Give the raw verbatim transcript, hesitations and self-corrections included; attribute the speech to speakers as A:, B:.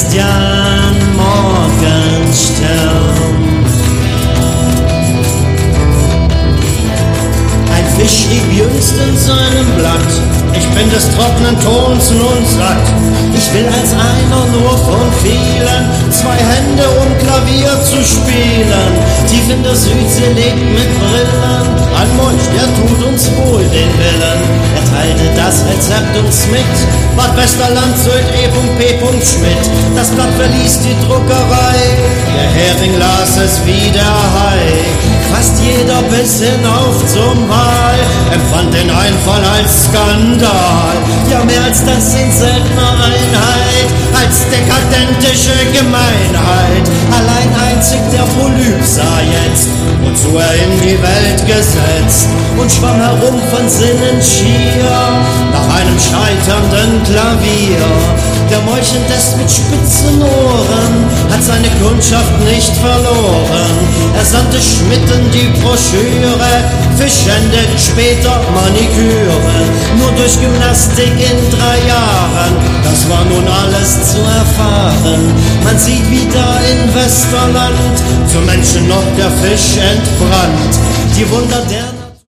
A: Christian Morgenstern. Ein Fisch schrieb jüngst in seinem Blatt: Ich bin des trockenen Tons nun satt. Ich will als einer nur von vielen zwei Hände, um Klavier zu spielen. Tief in der Südsee lebt mit Brillen ein Mönch, der tut uns wohl den Willen. Er teilte das Rezept uns mit: Bad Westerland, Sylt, E P Schmidt. Das Blatt verließ die Druckerei, der Hering las es wie der Hai. Fast jeder bis hinauf zum Mal empfand den Einfall als Skandal. Ja, mehr als das in seltener Einheit, als dekadentische Gemeinheit. Allein einzig der Polyp sah jetzt, wozu er in die Welt gesetzt, und schwamm herum von Sinnen schier nach einem scheiternden Klavier. Der Molch indes mit spitzen Ohren hat seine Kundschaft nicht verloren. Er sandte Schmitten die Broschüre, Fischhände, später Maniküre. Nur durch Gymnastik in drei Jahren, das war nun alles zu erfahren. Man sieht wieder in Westerland zum Menschen noch der Fisch entbrannt. Die Wunder der